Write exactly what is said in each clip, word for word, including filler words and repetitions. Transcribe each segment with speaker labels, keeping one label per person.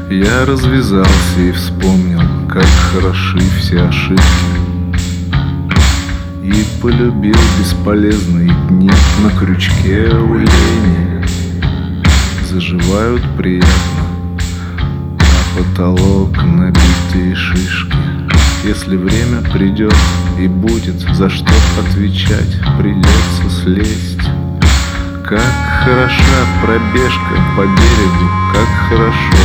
Speaker 1: Я развязался и вспомнил, как хороши все ошибки, и полюбил бесполезные дни на крючке у лени. Заживают приятно, а потолок набитые шишки. Если время придет и будет за что отвечать, придется слезть. Как хороша пробежка по берегу, как хорошо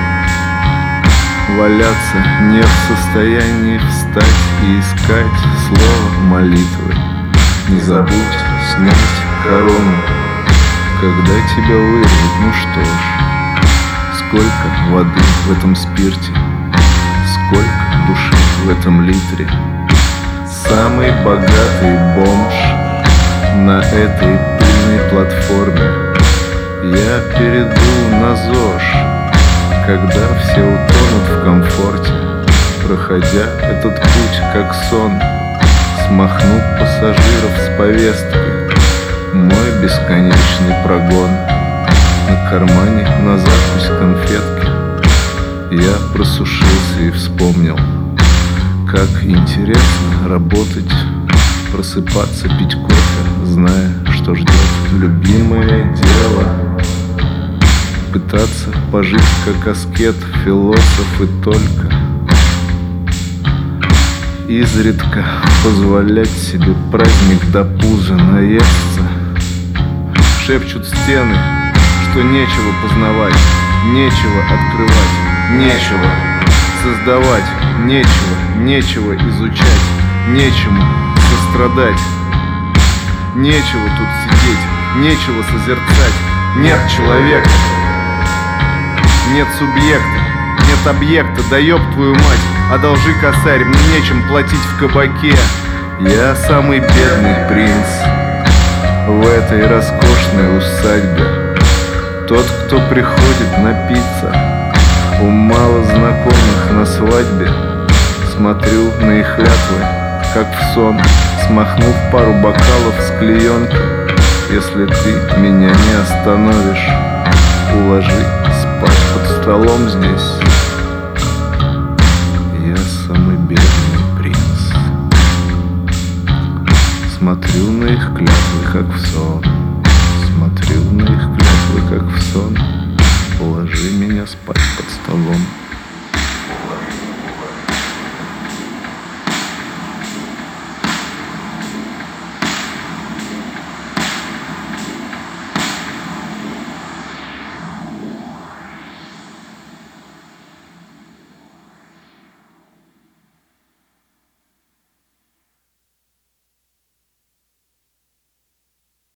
Speaker 1: валяться не в состоянии встать и искать слово молитвы. Не забудь снять корону, когда тебя вырвут. Ну что ж, сколько воды в этом спирте, сколько души в этом литре. Самый богатый бомж на этой пыльной платформе. Я перейду на ЗОЖ, когда все утонут в комфорте, проходя этот путь как сон, смахнув пассажиров с повестки. Мой бесконечный прогон, на кармане на закусь конфетки. Я просушился и вспомнил, как интересно работать, просыпаться, пить кофе, зная, что ждет любимое дело. Пытаться пожить как аскет, философ и только изредка позволять себе праздник до пуза наесться. Шепчут стены, что нечего познавать, нечего открывать, нечего создавать, нечего, нечего изучать, нечему сострадать, нечего тут сидеть, нечего созерцать. Нет человека, нет субъекта, нет объекта. Да ёб твою мать, одолжи косарь, мне нечем платить в кабаке. Я самый бедный принц в этой роскошной усадьбе, тот, кто приходит напиться у малознакомых на свадьбе. Смотрю на их клятвы, как в сон, смахнув пару бокалов с клеенки. Если ты меня не остановишь, уложи спать под столом здесь. Я самый бедный принц. Смотрю на их клятвы, как в сон.